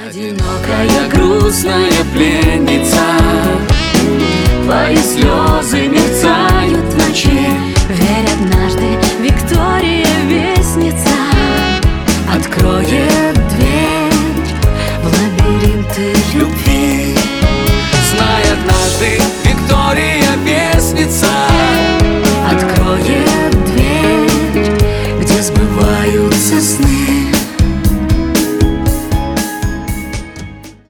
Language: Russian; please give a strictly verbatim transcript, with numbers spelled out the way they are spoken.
Одинокая, грустная пленница, твои слезы мерцают в ночи. Верь, однажды Виктория Вестница откроет дверь в лабиринты любви.